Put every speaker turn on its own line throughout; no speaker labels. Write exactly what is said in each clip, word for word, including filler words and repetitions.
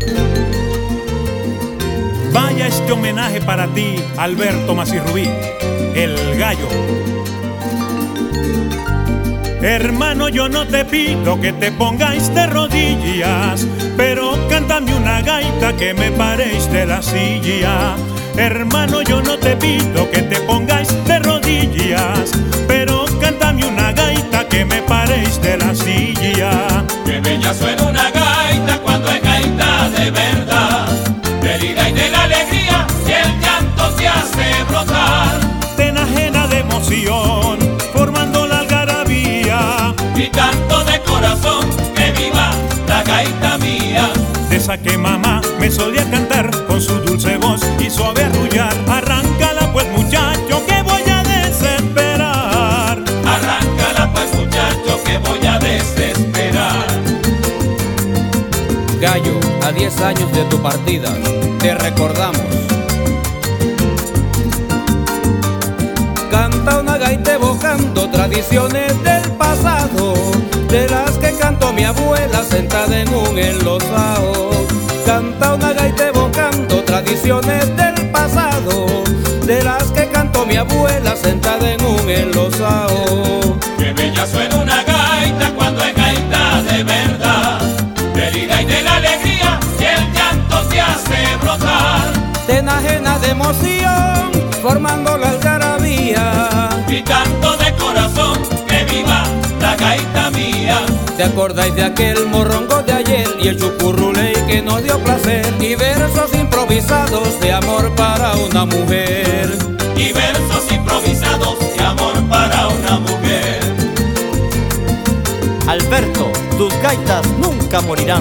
Vaya este homenaje para ti, Alberto Masirrubí, el gallo. Hermano, yo no te pido que te pongáis de rodillas, pero cántame una gaita que me paréis de la silla. Hermano, yo no te pido que te pongáis de rodillas, pero cántame una gaita que me paréis de la silla.
Que bella suena una gaita cuando es gaita de verdad, del ira y de la alegría, y el llanto te hace brotar.
Te enajena de emoción, formando la algarabía,
y canto de corazón, que viva la gaita mía.
de esa que mamá me solía cantar con su dulce voz y suave arrullar. Arráncala pues, muchacho, que voy a desesperar.
Arráncala pues, muchacho, que voy a desesperar.
Gallo, a diez años de tu partida, te recordamos. Canta una gaita evocando tradiciones del pasado, de las que cantó mi abuela sentada en un enlosado. Canta una gaita evocando tradiciones del pasado, de las que cantó mi abuela sentada en un enlosado.
Que bella suena una gaita cuando es gaita de verdad, del ira y de la alegría, y el llanto te hace brotar.
Te enajena de emoción, formando la algarabía,
y canto de corazón, que viva la gaita mía.
¿te acordáis de aquel morrongo de ayer y el chucurruley que nos dio placer? Y versos improvisados de amor para una mujer.
Y versos improvisados de amor para una mujer.
Alberto, tus gaitas nunca morirán.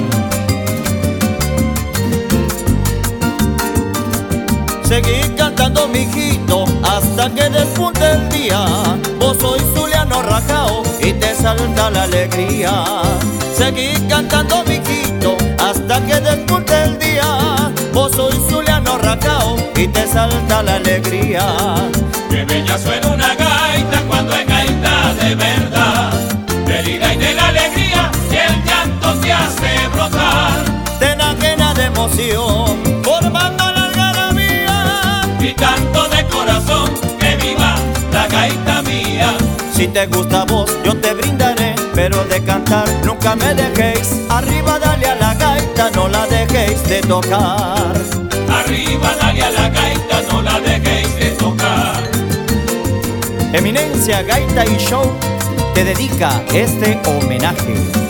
Seguí cantando, mijito, hasta que despunte el día. Vos sois zuliano rajao y te salta la alegría. Seguí cantando, mijito, hasta que despunte el día. Vos sois zuliano rajao y te salta la alegría.
Que bella suena una gaita cuando es gaita de verdad, del ira y de la alegría, y el llanto te hace brotar.
Te enajena de emoción, formando la algarabía,
y canto de corazón, que viva la gaita mía.
si te gusta vos, yo te brindaré, pero de cantar nunca me dejéis. Arriba dale a la gaita, no la dejéis de tocar.
Arriba dale a la gaita, no la dejéis de tocar.
Eminencia Gaita y Show te dedica este homenaje.